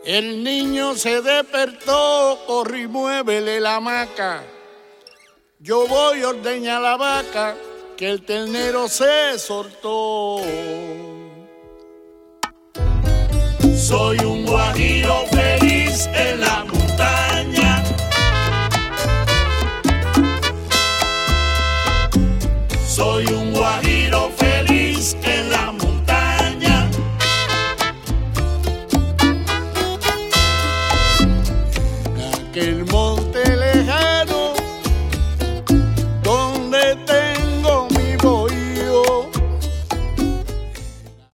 El niño se despertó, corrí, muévele la hamaca. Yo voy a ordeñar la vaca, que el ternero se soltó. Soy un guajiro feliz en la montaña. Soy un guajiro feliz en la montaña. En aquel monte